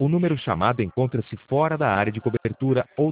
O número chamado encontra-se fora da área de cobertura ou